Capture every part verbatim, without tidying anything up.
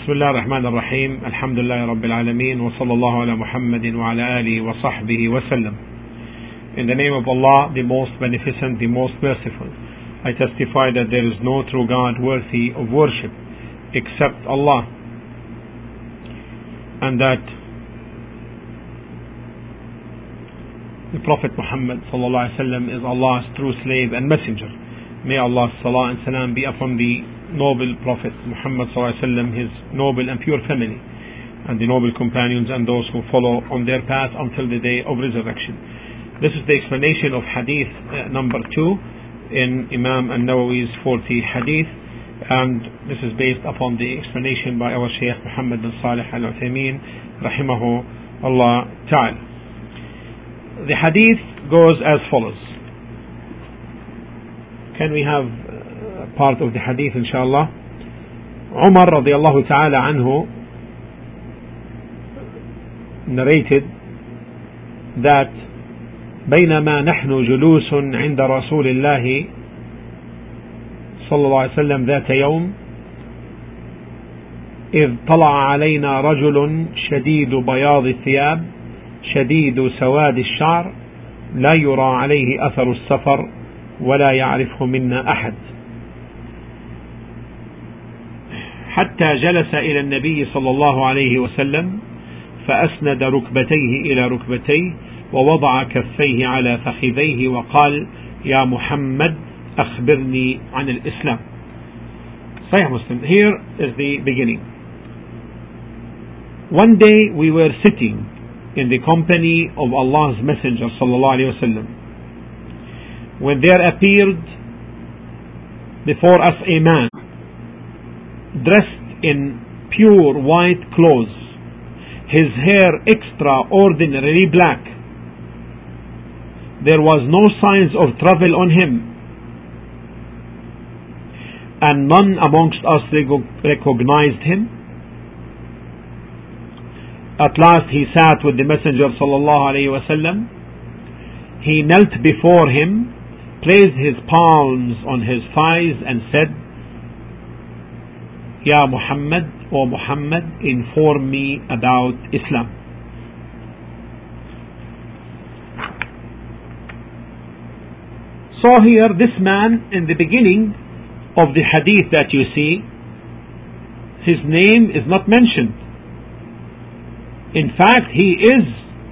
بسم الله الرحمن الرحيم الحمد لله رب العالمين وصلى الله على محمد وعلى آله وصحبه وسلم. In the name of Allah, the most beneficent, the most merciful, I testify that there is no true God worthy of worship except Allah, and that the Prophet Muhammad sallallahu alaihi wasallam is Allah's true slave and messenger. May Allah's salah and salam be upon the noble Prophet Muhammad sallallahu alaihi wasallam, his noble and pure family, and the noble companions and those who follow on their path until the day of resurrection. This is the explanation of hadith uh, number two in Imam An-Nawawi's forty hadith, and this is based upon the explanation by our Shaykh Muhammad bin Salih Al-Uthaymeen rahimahu Allah ta'ala. The hadith goes as follows. Can we have uh, part of the hadith, inshallah? Umar radiallahu ta'ala anhu narrated that بينما نحن جلوس عند رسول الله صلى الله عليه وسلم ذات يوم إذ طلع علينا رجل شديد بياض الثياب شديد سواد الشعر لا يرى عليه أثر السفر ولا يعرفه منا أحد حتى جلس إلى النبي صلى الله عليه وسلم فأسند ركبتيه إلى ركبتيه ووضع كفيه على فخذيه وقال يا محمد أخبرني عن الإسلام. Sahih Muslim. Here is the beginning. One day we were sitting in the company of Allah's Messenger sallallahu alaihi wasallam, when there appeared before us a man dressed in pure white clothes, his hair extraordinarily black. There was no signs of travel on him, and none amongst us recognized him. At last he sat with the Messenger sallallahu alaihi wasallam. He knelt before him, placed his palms on his thighs and said, Ya Muhammad, O Muhammad, inform me about Islam. So here this man, in the beginning of the hadith that you see, his name is not mentioned. In fact, he is,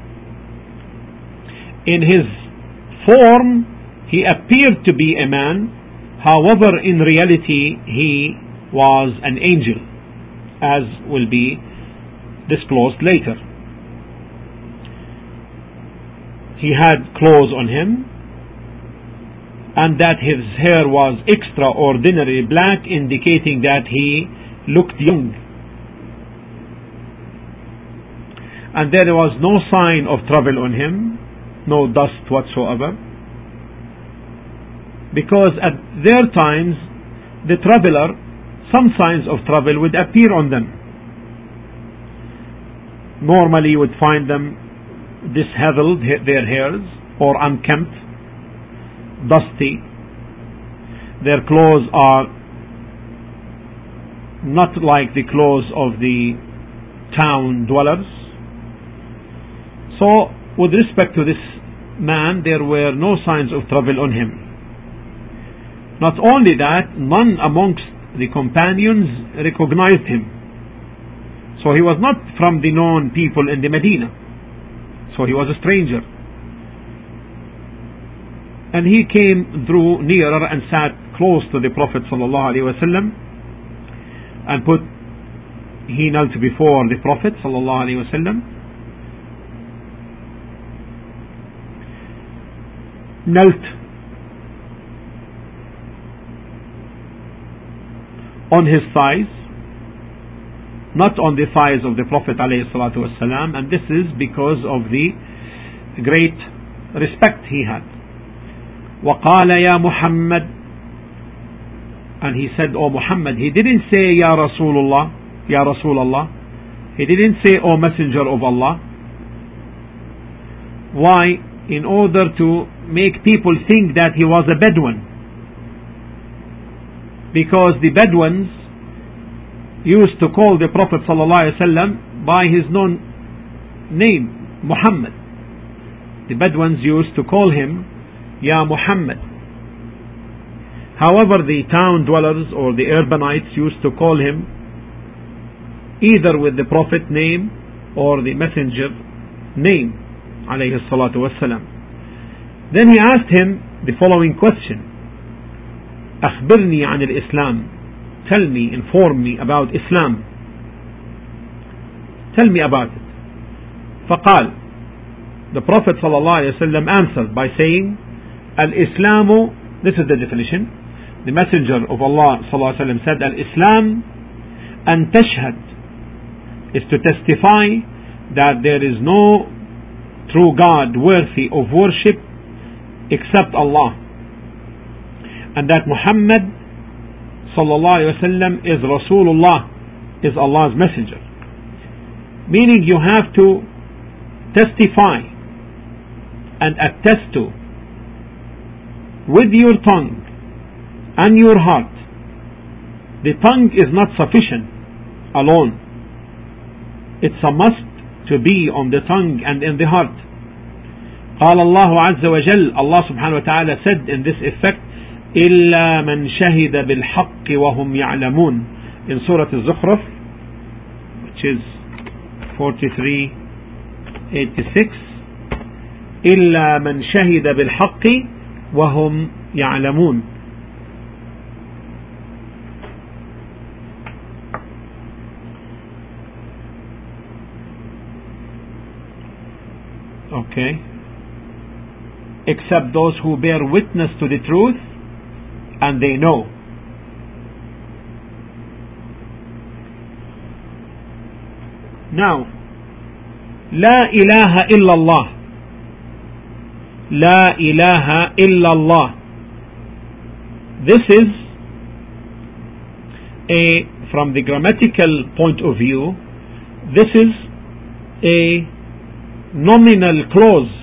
in his form, he appeared to be a man. However, in reality, he was an angel, as will be disclosed later. He had clothes on him, and that his hair was extraordinarily black, indicating that he looked young. And there was no sign of travel on him, no dust whatsoever, because at their times the traveler, some signs of travel would appear on them. Normally you would find them disheveled, their hairs, or unkempt, dusty. Their clothes are not like the clothes of the town dwellers. So with respect to this man, there were no signs of travel on him. Not only that, none amongst the companions recognized him. So he was not from the known people in the Medina. So he was a stranger. And he came, drew nearer and sat close to the Prophet sallallahu alaihi wasallam, and put, he knelt before the Prophet sallallahu alaihi wasallam, knelt on his thighs, not on the thighs of the Prophet alayhi salatu wasalam, and this is because of the great respect he had. وقال يا محمد, and he said, O Muhammad. He didn't say Ya Rasulullah, Ya Rasulullah. He didn't say O Messenger of Allah. Why? In order to make people think that he was a Bedouin, because the Bedouins used to call the Prophet ﷺ by his known name, Muhammad. The Bedouins used to call him Ya Muhammad. However, the town dwellers or the urbanites used to call him either with the Prophet name or the Messenger name, alayhi salatu wassalam. Then he asked him the following question: أخبرني عن الإسلام. Tell me, inform me about Islam. Tell me about it. فقال, the Prophet ﷺ answered by saying, Al-Islamu, this is the definition. The Messenger of Allah ﷺ said, Al-Islam an tashhad, is to testify that there is no true God worthy of worship except Allah, and that Muhammad sallallahu alaihi wasallam is Rasulullah, is Allah's messenger. Meaning you have to testify and attest to with your tongue and your heart. The tongue is not sufficient alone. It's a must to be on the tongue and in the heart. قال الله عز وجل, Allah subhanahu wa ta'ala said in this effect, إلا من شهد بالحق وهم يعلمون, in Surah Al-Zukhruf, which is forty-three eighty-six. إلا من شهد بالحق وهم يعلمون. Okay. Except those who bear witness to the truth and they know. Now, La ilaha illallah. La ilaha illallah. This is a, from the grammatical point of view, this is a nominal clause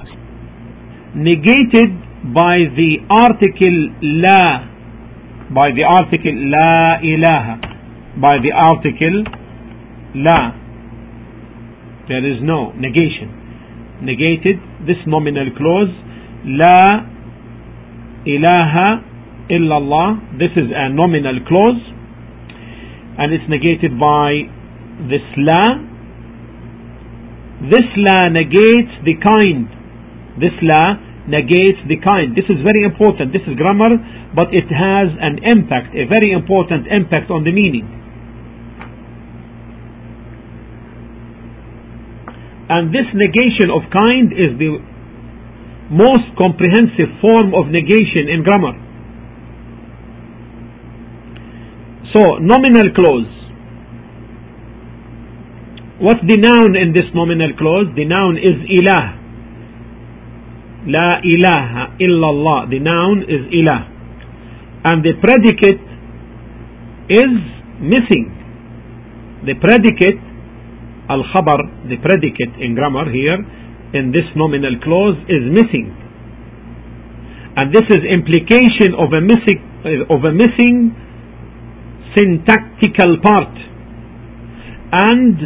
negated by the article la, by the article la ilaha, by the article la. There is no negation. Negated, this nominal clause, la ilaha illallah, this is a nominal clause, and it's negated by this la. This la negates the kind. This la negates the kind. This is very important. This is grammar, but it has an impact, a very important impact on the meaning. And this negation of kind is the most comprehensive form of negation in grammar. So, nominal clause. What's the noun in this nominal clause? The noun is ilah. La ilaha illallah. The noun is ilah. And the predicate is missing. The predicate, al-khabar, the predicate in grammar here, in this nominal clause is missing. And this is implication of a missing, of a missing syntactical part. And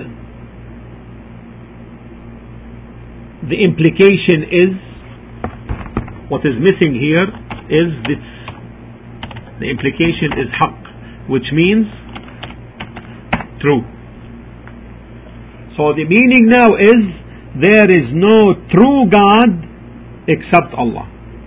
the implication is, what is missing here is this, the implication is haqq, which means true. So the meaning now is, there is no true God except Allah.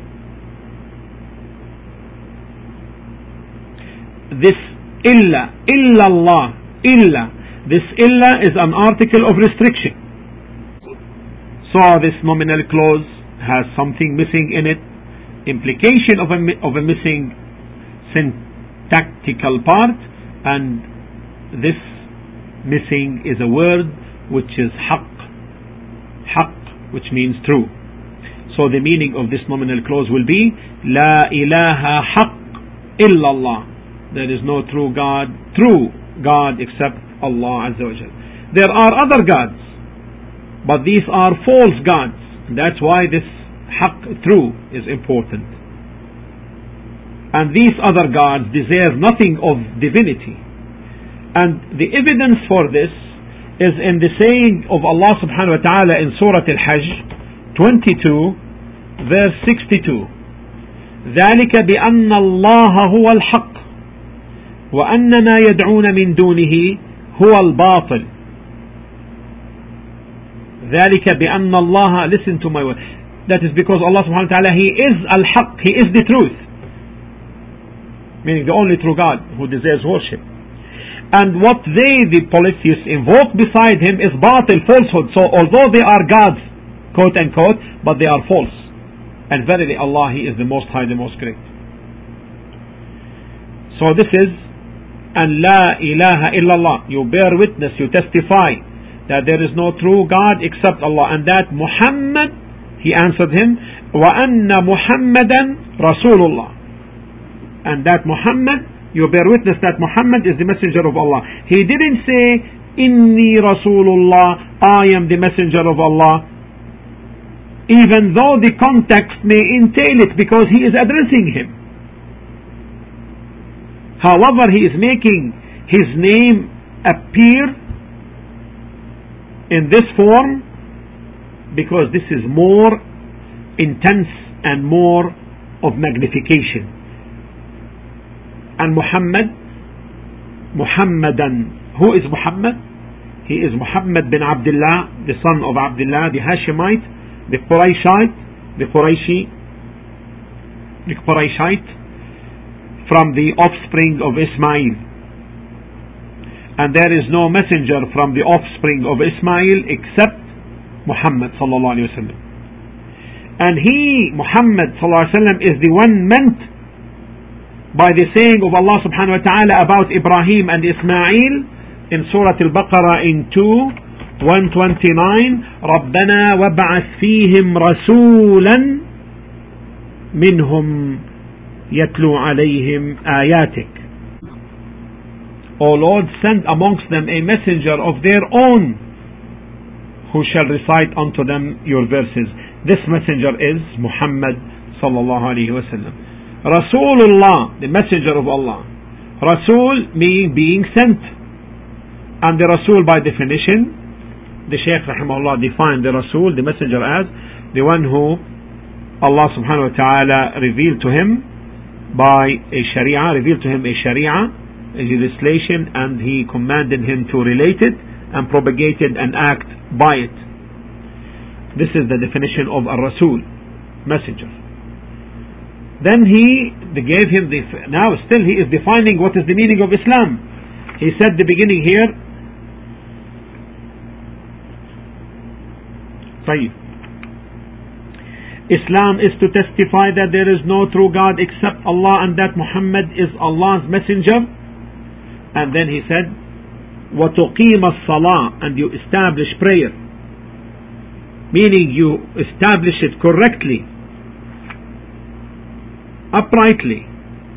This illa, illallah, illa, this illa is an article of restriction. So this nominal clause has something missing in it, implication of a, of a missing syntactical part, and this missing is a word which is haqq, haqq, which means true. So the meaning of this nominal clause will be La ilaha haqq illallah. There is no true God, true God except Allah Azza wa Jal. There are other gods, but these are false gods. That's why this haqq, true, is important. And these other gods deserve nothing of divinity. And the evidence for this is in the saying of Allah subhanahu wa ta'ala in Surah Al-Hajj twenty-two verse sixty-two, ذلك بأن الله هو الحق وأن ما يدعون من دونه هو الباطل. ذلك بأن الله, listen to my word, that is because Allah subhanahu wa ta'ala, He is al-haq, He is the truth, meaning the only true God who deserves worship. And what they, the polytheists, invoke beside Him is batil, falsehood. So although they are gods, quote unquote, but they are false. And verily Allah, He is the Most High, the Most Great. So this is an la ilaha illallah. You bear witness, you testify that there is no true God except Allah, and that Muhammad, he answered him, wa anna Muhammadan Rasulullah, and that Muhammad, you bear witness that Muhammad is the messenger of Allah. He didn't say inni Rasulullah, I am the messenger of Allah, even though the context may entail it, because he is addressing him. However, he is making his name appear in this form because this is more intense and more of magnification. And Muhammad, Muhammadan, who is Muhammad? He is Muhammad bin Abdullah, the son of Abdullah, the Hashemite, the Qurayshite, the Qurayshi, the Qurayshite, from the offspring of Ismail. And there is no messenger from the offspring of Ismail except Muhammad sallallahu alaihi wasallam. And he, Muhammad sallallahu alaihi wasallam, is the one meant by the saying of Allah subhanahu wa ta'ala about Ibrahim and Ismail in Surah Al-Baqarah in two one twenty-nine, رَبَّنَا وَابْعَثْ فِيهِمْ رَسُولًا مِنْهُمْ يَتْلُو عَلَيْهِمْ آيَاتِكَ. O Lord, send amongst them a messenger of their own who shall recite unto them your verses. This messenger is Muhammad sallallahu alayhi wa sallam. Rasulullah, the messenger of Allah. Rasul meaning being sent. And the Rasul, by definition, the Shaykh rahimahullah defined the Rasul, the messenger, as the one who Allah subhanahu wa ta'ala revealed to him by a Sharia, revealed to him a Sharia, a legislation, and he commanded him to relate it and propagate it and act by it. This is the definition of a Rasul, messenger. Then he they gave him the, now still he is defining what is the meaning of Islam. He said the beginning here, طيب, Islam is to testify that there is no true God except Allah and that Muhammad is Allah's messenger. And then he said, وَتُقِيمَ الصَّلَاةِ, and you establish prayer, meaning you establish it correctly, uprightly.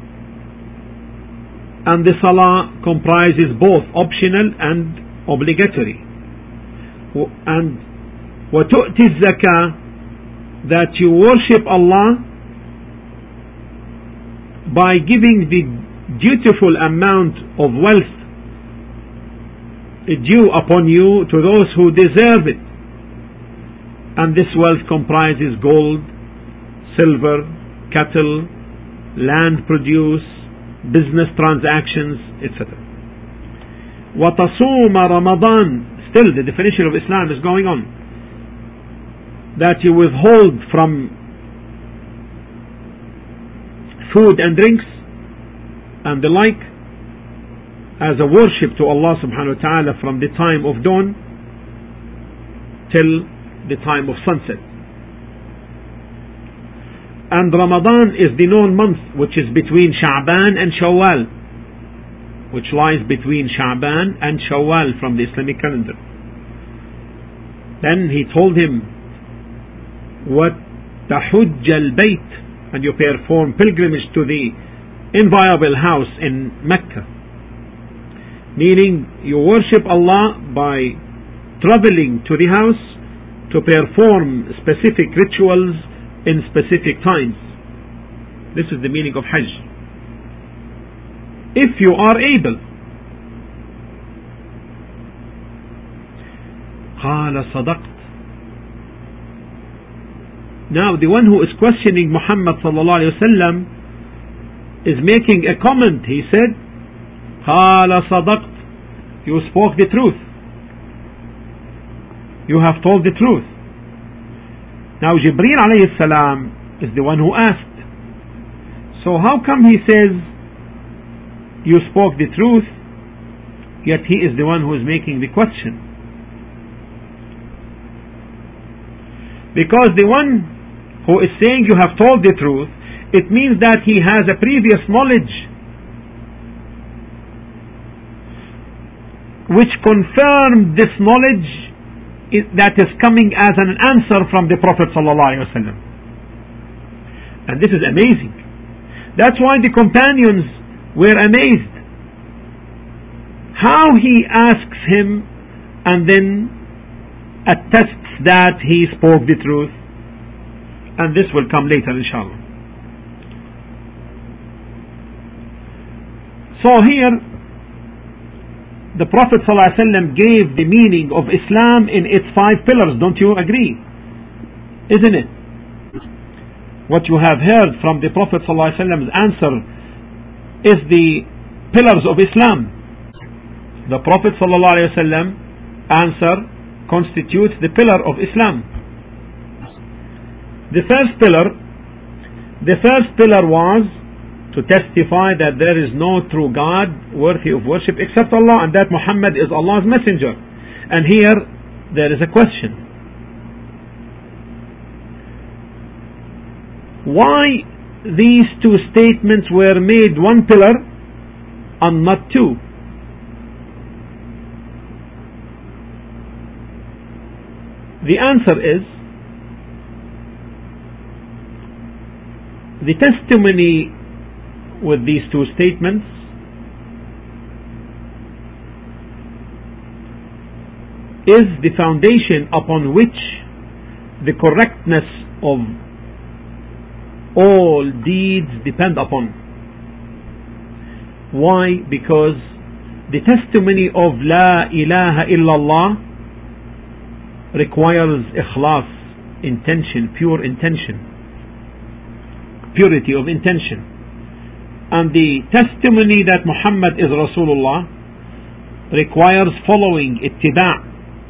And the salah comprises both optional and obligatory. And وَتُؤْتِ الزَّكَاةِ, that you worship Allah by giving the dutiful amount of wealth due upon you to those who deserve it. And this wealth comprises gold, silver, cattle, land produce, business transactions, et cetera. وَتَصُومَ رَمَضَانَ, still the definition of Islam is going on, that you withhold from food and drinks and the like as a worship to Allah subhanahu wa ta'ala from the time of dawn till the time of sunset. And Ramadan is the known month which is between Sha'ban and Shawwal, which lies between Sha'ban and Shawwal from the Islamic calendar. Then he told him, وَتَحُجَّ الْبَيْتِ, and you perform pilgrimage to the inviolable house in Mecca, meaning you worship Allah by traveling to the house to perform specific rituals in specific times. This is the meaning of Hajj. If you are able, قال صدقت. Now the one who is questioning Muhammad sallallahu alayhi wasallam is making a comment. He said, قال صدقت. You spoke the truth. You have told the truth. Now Jibreel alayhi salam is the one who asked. So how come he says you spoke the truth, yet he is the one who is making the question? Because the one who is saying you have told the truth, it means that he has a previous knowledge which confirmed this knowledge that is coming as an answer from the Prophet sallallahu alaihi wasallam. And this is amazing. That's why the companions were amazed. How he asks him and then attests that he spoke the truth. And this will come later, inshallah. So here, the Prophet ﷺ gave the meaning of Islam in its five pillars. Don't you agree? Isn't it? What you have heard from the Prophet ﷺ's answer is the pillars of Islam. The Prophet ﷺ answer constitutes the pillar of Islam. The first pillar, the first pillar was to testify that there is no true God worthy of worship except Allah, and that Muhammad is Allah's messenger. And here there is a question. Why these two statements were made one pillar and not two? The answer is the testimony with these two statements is the foundation upon which the correctness of all deeds depend upon. Why? Because the testimony of La ilaha illallah requires ikhlas, intention, pure intention, purity of intention. And the testimony that Muhammad is Rasulullah requires following, ittiba'.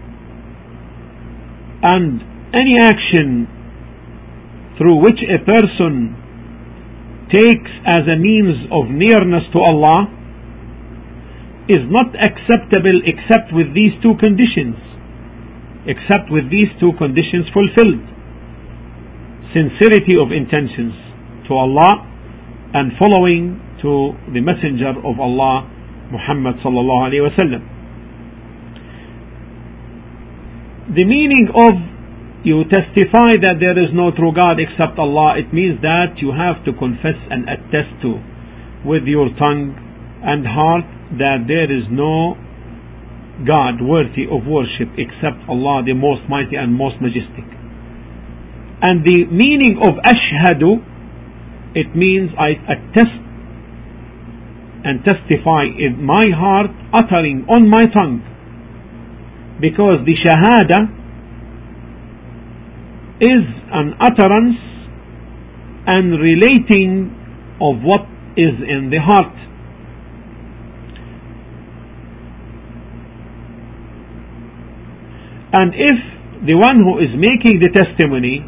And any action through which a person takes as a means of nearness to Allah is not acceptable except with these two conditions, except with these two conditions fulfilled: sincerity of intentions to Allah and following to the messenger of Allah, Muhammad sallallahu alaihi wasallam. The meaning of you testify that there is no true God except Allah, it means that you have to confess and attest to with your tongue and heart that there is no God worthy of worship except Allah, the most mighty and most majestic. And the meaning of ashhadu, it means I attest and testify in my heart, uttering on my tongue, because the shahada is an utterance and relating of what is in the heart. And if the one who is making the testimony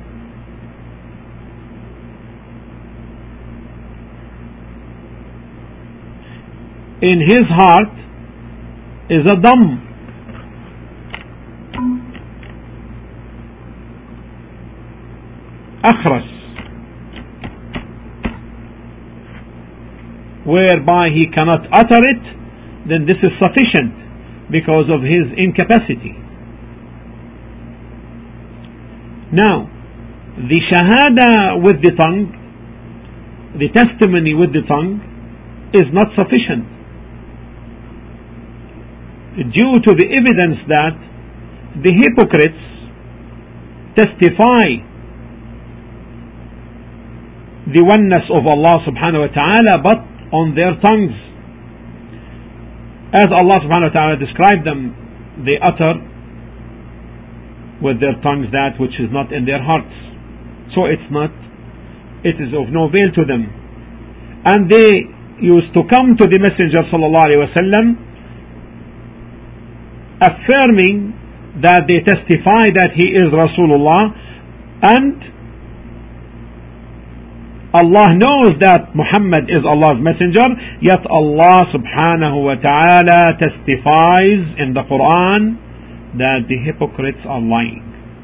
in his heart is a dam, akhras, whereby he cannot utter it, then this is sufficient because of his incapacity. Now, the shahada with the tongue, the testimony with the tongue, is not sufficient, due to the evidence that the hypocrites testify the oneness of Allah subhanahu wa ta'ala but on their tongues. As Allah subhanahu wa ta'ala described them, they utter with their tongues that which is not in their hearts. So it's not, it is of no avail to them. And they used to come to the Messenger sallallahu alaihi wasallam affirming that they testify that he is Rasulullah, and Allah knows that Muhammad is Allah's messenger, yet Allah subhanahu wa ta'ala testifies in the Quran that the hypocrites are lying.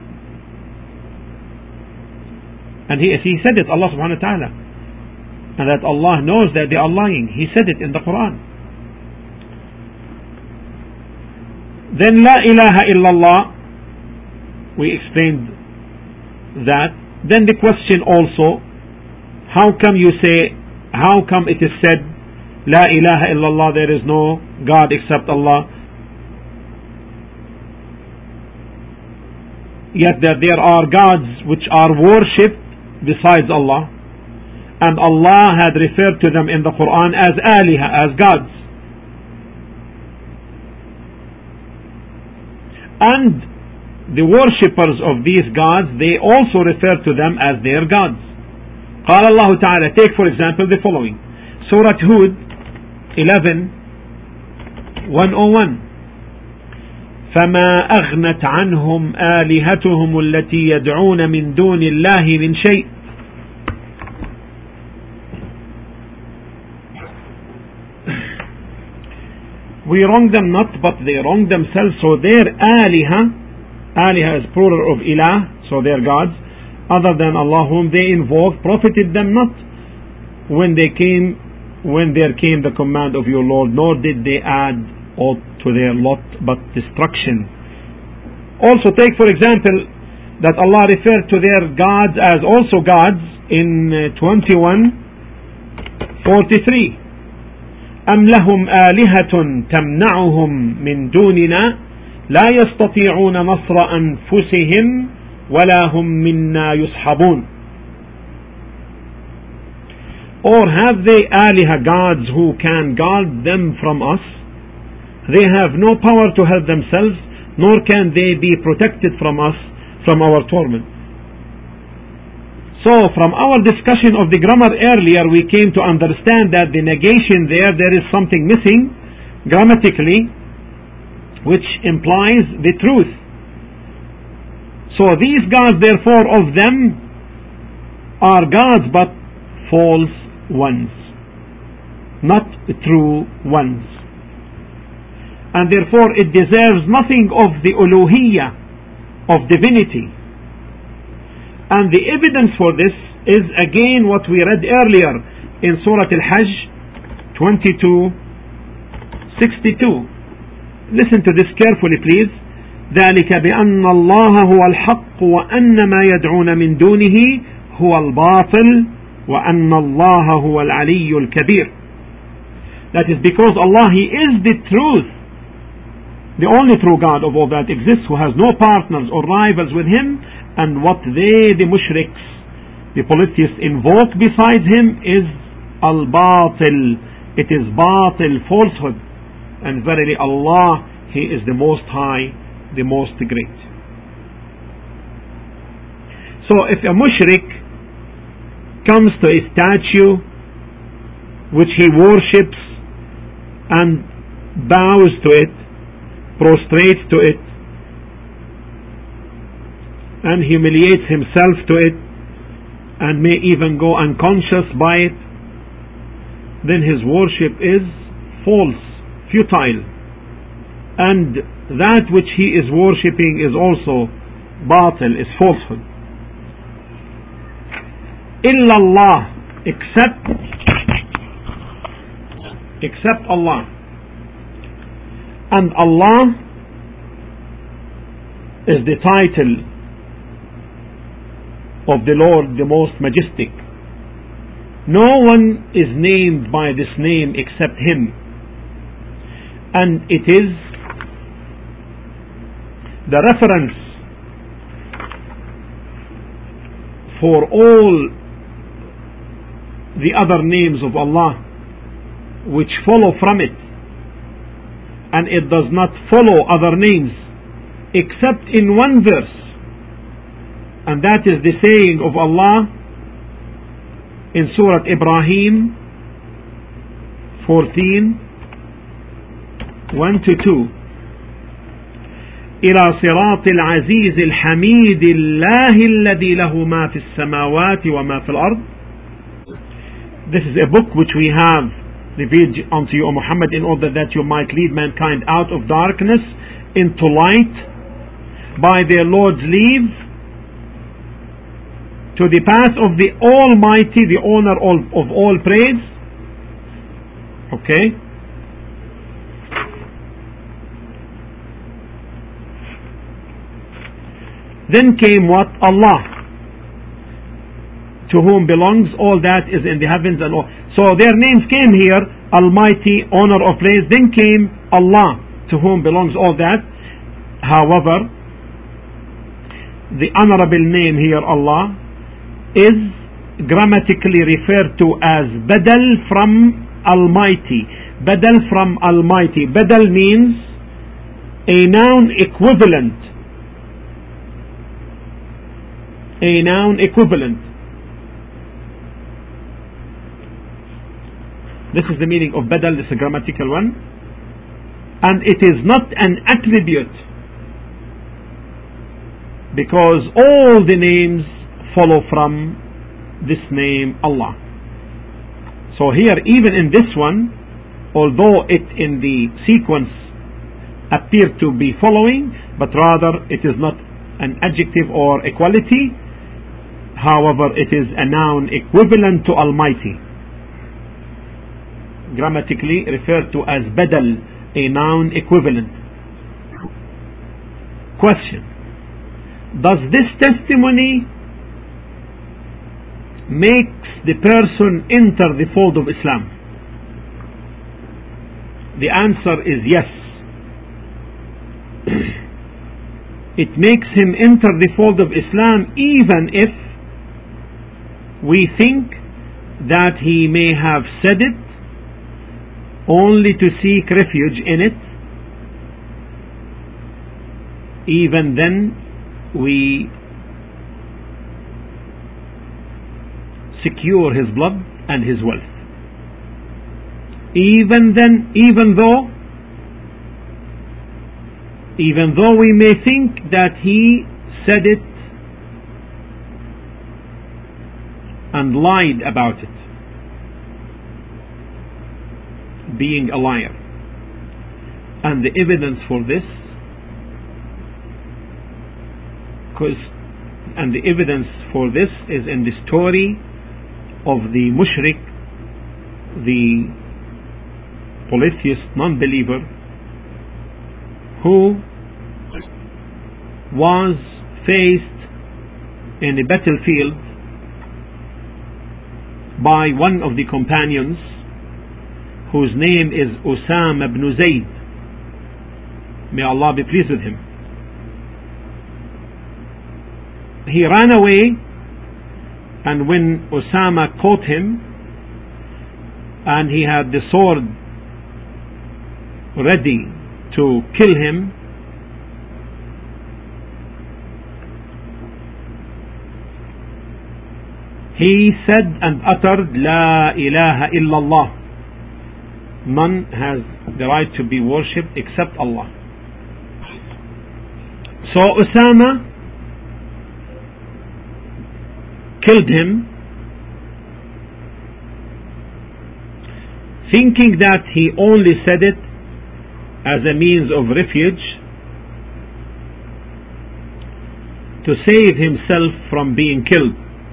And he, he said it, Allah subhanahu wa ta'ala, and that Allah knows that they are lying. He said it in the Quran. Then La ilaha illallah, we explained that. Then the question also, how come you say, how come it is said, La ilaha illallah, there is no God except Allah, yet that there are gods which are worshipped besides Allah, and Allah had referred to them in the Quran as aliha, as gods. And the worshippers of these gods, they also refer to them as their gods. قال الله تعالى, take for example the following, Surah Hud eleven one oh one, فما أغنت عنهم آلهتهم التي يدعون من دون الله من شيء. We wrong them not, but they wrong themselves. So their aliha, aliha is plural of ilah, so their gods, other than Allah whom they invoke, profited them not when they came, when there came the command of your Lord, nor did they add aught to their lot but destruction. Also take for example that Allah referred to their gods as also gods in twenty-one forty-three. أم لهم آلهة تمنعهم من دوننا لا يستطيعون نصر أنفسهم ولا هم منا يصحبون. Or have they aliha gods who can guard them from us? They have no power to help themselves, nor can they be protected from us, from our torment. So from our discussion of the grammar earlier, we came to understand that the negation there, there is something missing grammatically, which implies the truth. So these gods, therefore, of them are gods but false ones, not true ones. And therefore it deserves nothing of the uluhiyyah, of divinity. And the evidence for this is again what we read earlier in Surah Al-Hajj twenty-two sixty-two. Listen to this carefully, please. ذلك بأن الله هو الحق وأن ما يدعون من دونه هو الباطل وأن الله هو العلي الكبير. That is because Allah, He is the truth, the only true God of all that exists, who has no partners or rivals with Him, and what they, the mushriks, the polytheists, invoke besides Him is al-batil. It is batil, falsehood. And verily Allah, He is the most high, the most great. So if a mushrik comes to a statue which he worships and bows to it, prostrates to it, and humiliates himself to it, and may even go unconscious by it, then his worship is false, futile, and that which he is worshipping is also batil, is falsehood. Illa Allah, except except Allah. And Allah is the title of the Lord, the most majestic. No one is named by this name except Him, and it is the reference for all the other names of Allah which follow from it, and it does not follow other names except in one verse. And that is the saying of Allah in Surah Ibrahim fourteen, one to two. إلى صراط العزيز الحميد الله الذي له ما في السماوات وما في الأرض. This is a book which we have revealed unto you, O Muhammad, in order that you might lead mankind out of darkness into light by their Lord's leave, to the path of the Almighty, the owner of all praise. Okay. Then came what? Allah, to whom belongs all that is in the heavens and all. So their names came here: Almighty, owner of praise. Then came Allah, to whom belongs all that. However, the honorable name here, Allah, is grammatically referred to as Badal from Almighty. Badal from Almighty. Badal means a noun equivalent. A noun equivalent. This is the meaning of Badal. This is a grammatical one. And it is not an attribute, because all the names follow from this name, Allah. So here, even in this one, although it in the sequence appeared to be following, but rather it is not an adjective or a quality. However, it is a noun equivalent to Almighty, grammatically referred to as Badal, a noun equivalent. Question: does this testimony makes the person enter the fold of Islam? The answer is yes. It makes him enter the fold of Islam, even if we think that he may have said it only to seek refuge in it. Even then, we secure his blood and his wealth. Even then, even though, even though we may think that he said it and lied about it, being a liar. And the evidence for this, cause, and the evidence for this is in the story of the mushrik, the polytheist non-believer, who was faced in a battlefield by one of the companions, whose name is Usama ibn Zayd. May Allah be pleased with him. He ran away, and when Usama caught him and he had the sword ready to kill him, he said and uttered, La ilaha illallah. None has the right to be worshipped except Allah. So Usama killed him, thinking that he only said it as a means of refuge to save himself from being killed.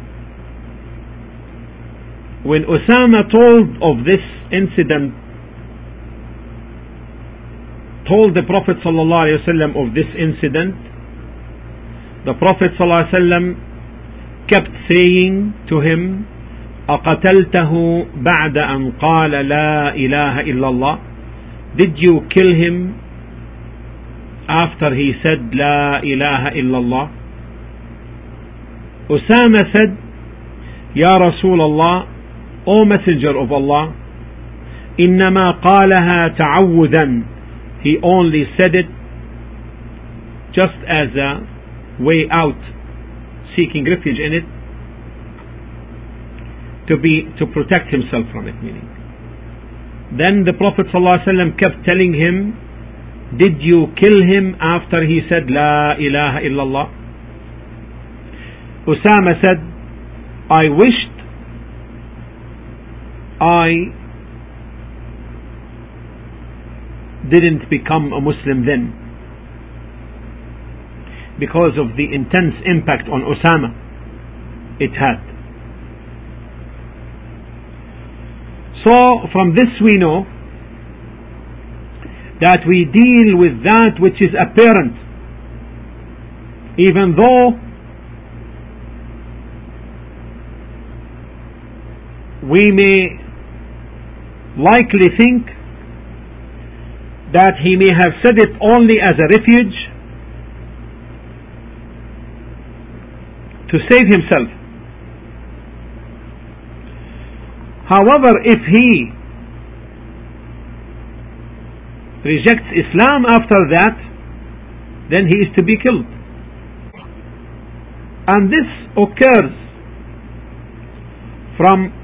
When Usama told of this incident, told the Prophet ﷺ of this incident, the Prophet ﷺ kept saying to him, أَقَتَلْتَهُ بَعْدَ أَنْ قَالَ لَا إِلَهَ إِلَّا اللَّهِ? Did you kill him after he said La ilaha illallah? Usama said, Ya Rasulullah, O Messenger of Allah, إِنَّمَا قَالَهَا تَعَوُّذًا. He only said it just as a way out, seeking refuge in it to be to protect himself from it, meaning. Then the Prophet ﷺ kept telling him, did you kill him after he said La ilaha illallah? Usama said, I wished I didn't become a Muslim then, because of the intense impact on Usama it had. So from this we know that we deal with that which is apparent, even though we may likely think that he may have said it only as a refuge to save himself. However, if he rejects Islam after that, then he is to be killed. And this occurs from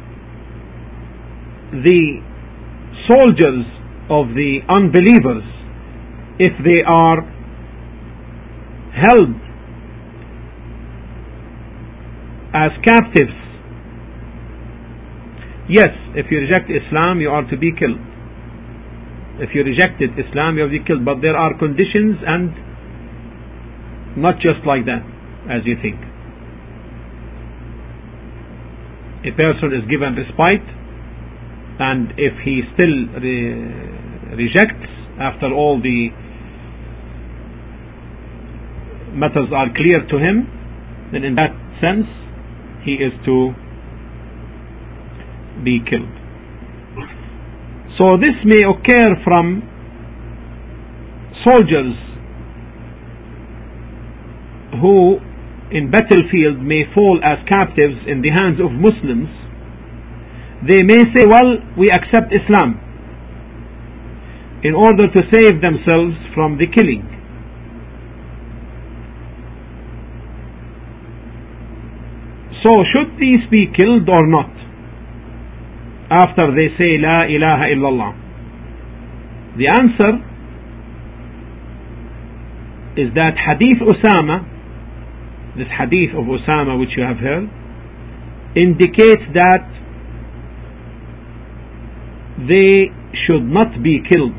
the soldiers of the unbelievers if they are held as captives. Yes, if you reject Islam, you are to be killed. If you rejected Islam, you are to be killed. But there are conditions, and not just like that, as you think. A person is given respite, and if he still re- rejects after all the matters are clear to him, then in that sense he is to be killed. So this may occur from soldiers who in battlefield may fall as captives in the hands of Muslims. They may say, well, we accept Islam, in order to save themselves from the killing. So should these be killed or not after they say La ilaha illallah? The answer is that Hadith Usama, this Hadith of Usama which you have heard, indicates that they should not be killed.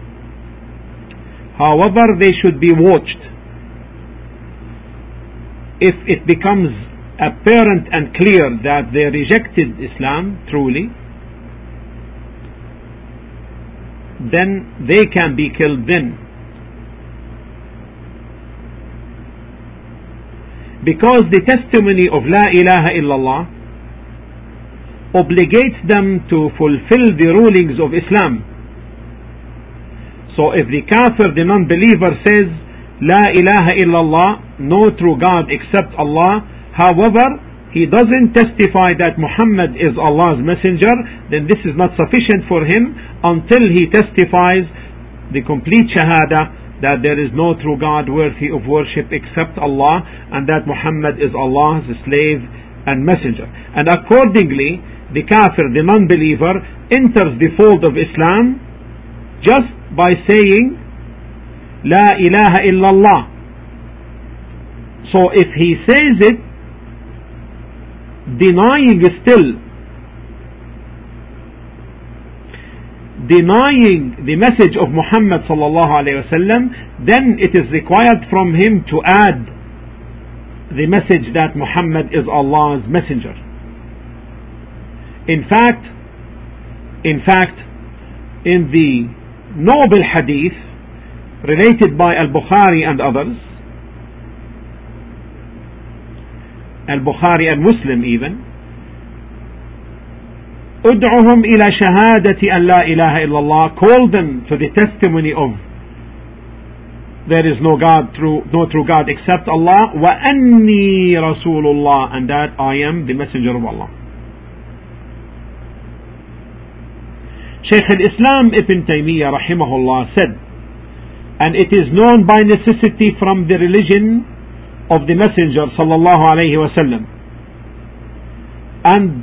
However, they should be watched. If it becomes apparent and clear that they rejected Islam truly, then they can be killed then. Because the testimony of La ilaha illallah obligates them to fulfill the rulings of Islam. So if the kafir, the non-believer, says La ilaha illallah, no true God except Allah, however he doesn't testify that Muhammad is Allah's messenger, then this is not sufficient for him until he testifies the complete shahada that there is no true God worthy of worship except Allah, and that Muhammad is Allah's slave and messenger. And accordingly, the kafir, the non-believer, enters the fold of Islam just by saying La ilaha illallah. So if he says it denying still denying the message of Muhammad sallallahu alayhi wasallam, then it is required from him to add the message that Muhammad is Allah's messenger. In fact, in fact, in the noble hadith related by Al-Bukhari and others, Al-Bukhari and Muslim even, ud'uhum ila shahadati an la ilaha illallah, call them to the testimony of there is no God true, no true God except Allah, wa anni rasulullah, and that I am the messenger of Allah. Shaykh al-Islam Ibn Taymiyyah rahimahullah said, and it is known by necessity from the religion of the Messenger sallallahu alayhi wasallam, and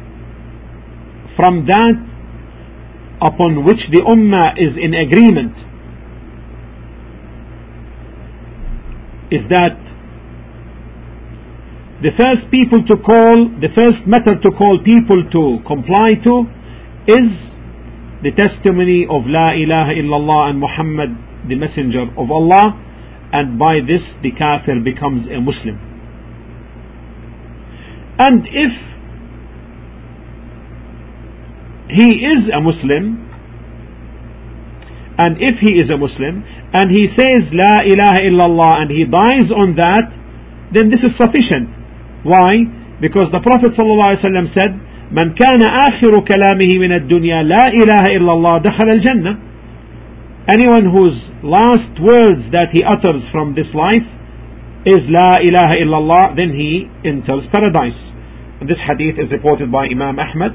from that upon which the Ummah is in agreement, is that the first people to call, the first method to call people to comply to is the testimony of La ilaha illallah and Muhammad the Messenger of Allah, and by this the kafir becomes a Muslim. And if he is a Muslim, and if he is a Muslim and he says La ilaha illallah and he dies on that, then this is sufficient. Why? Because the Prophet ﷺ said, من كان آخر كلامه من الدنيا لا إله إلا الله دخل الجنة. Anyone whose last words that he utters from this life is La ilaha illallah, then he enters paradise. And this hadith is reported by Imam Ahmad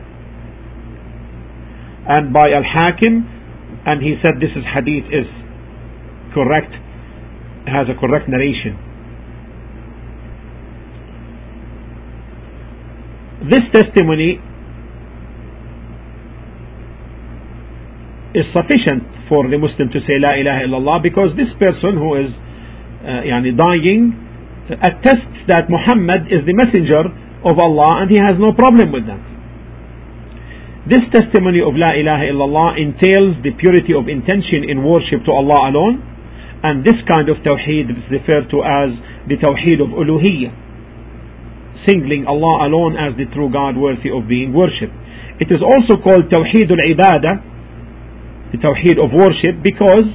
and by Al-Hakim, and he said this is hadith is correct, has a correct narration. This testimony is sufficient for the Muslim to say La ilaha illallah, because this person who is uh, yani dying attests that Muhammad is the messenger of Allah, and he has no problem with that. This testimony of La ilaha illallah entails the purity of intention in worship to Allah alone, and this kind of tawheed is referred to as the tawheed of uluhiyyah, singling Allah alone as the true God worthy of being worshipped. It is also called tawheed al-ibadah, the tawheed of worship, because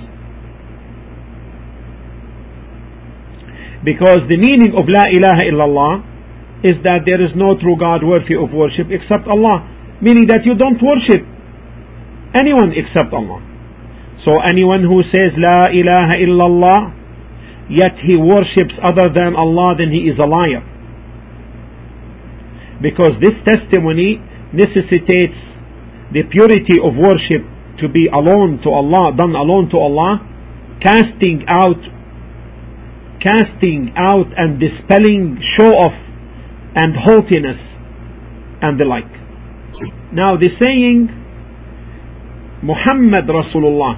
because the meaning of La ilaha illallah is that there is no true God worthy of worship except Allah, meaning that you don't worship anyone except Allah. So anyone who says La ilaha illallah yet he worships other than Allah, then he is a liar, because this testimony necessitates the purity of worship to be alone to Allah, done alone to Allah, casting out casting out and dispelling show off and haughtiness and the like. Now the saying Muhammad Rasulullah,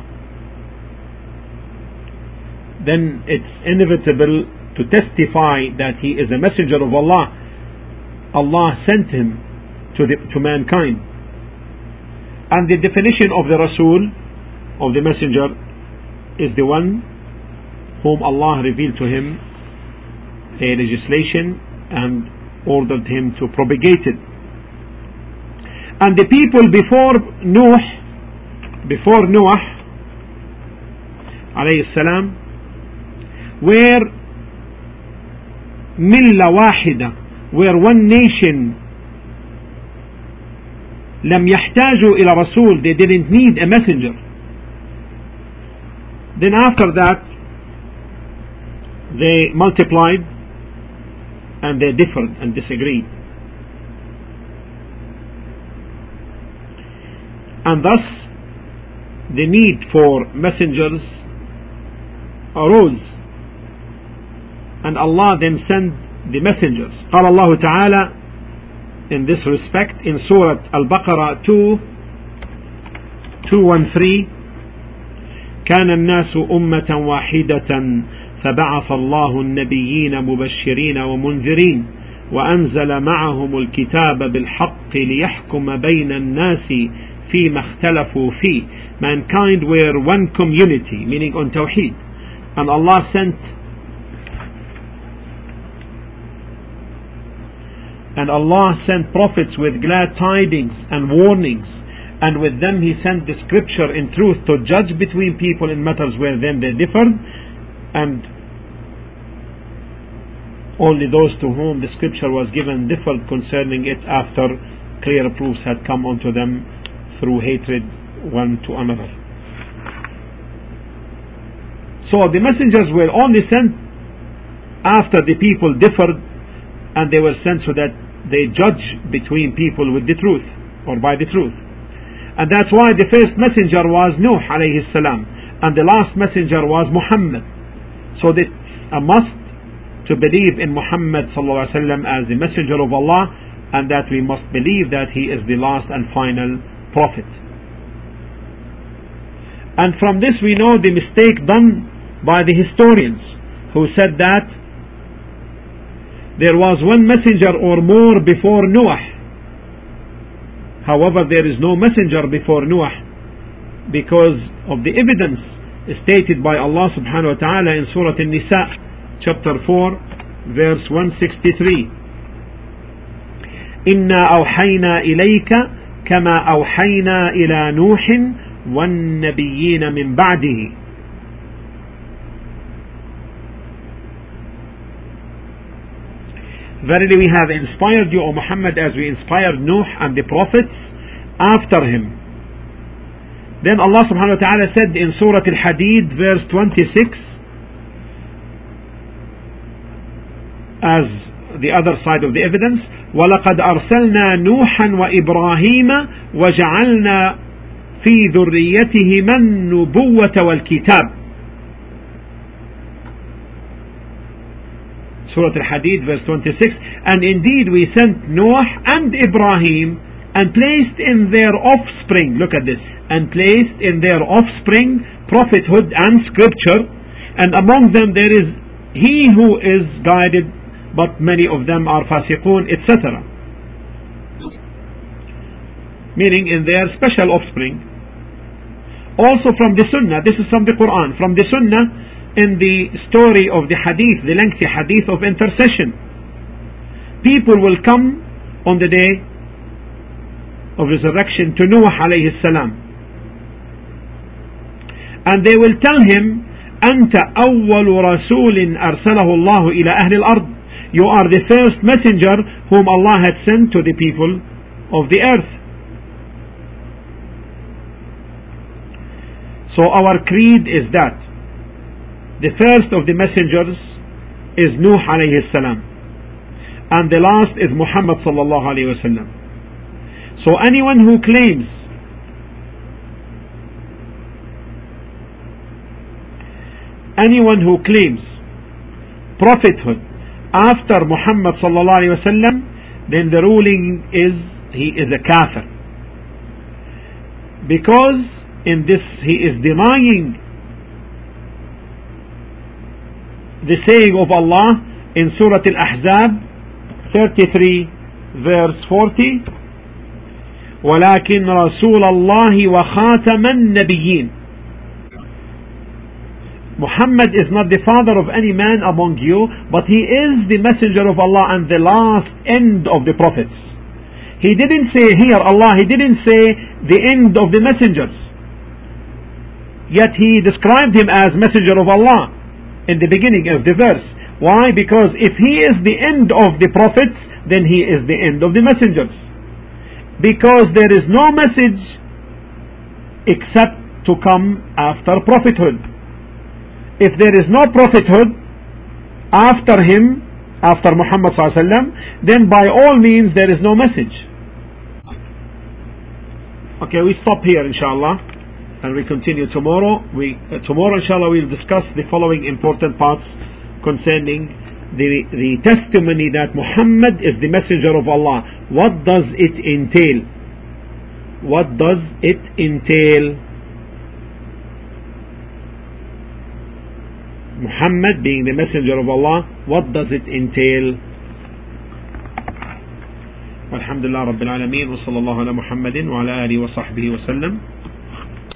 then it's inevitable to testify that he is a messenger of Allah. Allah sent him to the, to mankind. And the definition of the Rasul, of the messenger, is the one whom Allah revealed to him a legislation and ordered him to propagate it. And the people before Nuh, before Noah alayhi salam, were milla wahida, were one nation. لم يحتاجوا إلى رسول, they didn't need a messenger. Then after that they multiplied and they differed and disagreed, and thus the need for messengers arose, and Allah then sent the messengers. قال الله تعالى in this respect in Surah Al-Baqarah two thirteen, كان الناس أمة واحدة فبعث الله النبيين مبشرين ومنذرين وأنزل معهم الكتاب بالحق ليحكم بين الناس فيما اختلفوا فيه. Mankind were one community, meaning on Tawheed, and Allah sent And Allah sent prophets with glad tidings and warnings, and with them He sent the scripture in truth to judge between people in matters where then they differed, and only those to whom the scripture was given differed concerning it after clear proofs had come unto them through hatred one to another. So the messengers were only sent after the people differed, and they were sent so that they judge between people with the truth, or by the truth. And that's why the first messenger was Nuh alayhi salam, and the last messenger was Muhammad. So that a must to believe in Muhammad sallallahu alaihi wasallam as the messenger of Allah, and that we must believe that he is the last and final prophet. And from this we know the mistake done by the historians, who said that there was one messenger or more before Noah. However, there is no messenger before Noah, because of the evidence stated by Allah subhanahu wa ta'ala in Surah An-Nisa, chapter four, verse one sixty-three. إِنَّا أَوْحَيْنَا إِلَيْكَ كَمَا أَوْحَيْنَا إِلَى نُوحٍ وَالنَّبِيِّينَ مِنْ بَعْدِهِ. Verily we have inspired you, O Muhammad, as we inspired Nuh and the prophets after him. Then Allah subhanahu wa ta'ala said in Surah Al-Hadid, verse twenty-six, as the other side of the evidence, وَلَقَدْ أَرْسَلْنَا نُوحًا وَإِبْرَاهِيمَ وَجَعَلْنَا فِي ذُرِّيَّتِهِمَا النُّبُوَّةَ وَالْكِتَابَ. Surah Al-Hadid, verse twenty-six. And indeed we sent Noah and Ibrahim and placed in their offspring, look at this, and placed in their offspring prophethood and scripture, and among them there is he who is guided, but many of them are fasiqun, et cetera. Meaning in their special offspring. Also from the Sunnah, this is from the Quran, from the Sunnah, in the story of the hadith, the lengthy hadith of intercession, people will come on the day of resurrection to Noah alayhi salam, and they will tell him, أنت أول رسول أرسله الله إلى أهل الأرض. You are the first messenger whom Allah had sent to the people of the earth. So our creed is that the first of the messengers is Nuh alayhi salam, and the last is Muhammad sallallahu alayhi wa sallam. So anyone who claims anyone who claims prophethood after Muhammad sallallahu alayhi wa sallam, then the ruling is he is a kafir, because in this he is denying the saying of Allah in Surah Al-Ahzab thirty-three, verse forty, وَلَكِنْ رَسُولَ اللَّهِ وَخَاتَمَ النَّبِيِّينَ. Muhammad is not the father of any man among you, but he is the messenger of Allah and the last end of the prophets. He didn't say here, Allah, he didn't say the end of the messengers, yet he described him as messenger of Allah in the beginning of the verse. Why? Because if he is the end of the prophets, then he is the end of the messengers, because there is no message except to come after prophethood. If there is no prophethood after him, after Muhammad sallallahu alaihi wasallam, then by all means there is no message. Okay, we stop here inshallah, and we continue tomorrow. We uh, tomorrow inshallah we'll discuss the following important parts concerning the the testimony that Muhammad is the messenger of Allah. What does it entail? What does it entail? Muhammad being the messenger of Allah, what does it entail? Alhamdulillah Rabbil Alameen, wa sallallahu ala Muhammadin wa ala alihi wa sahbihi wa sallam.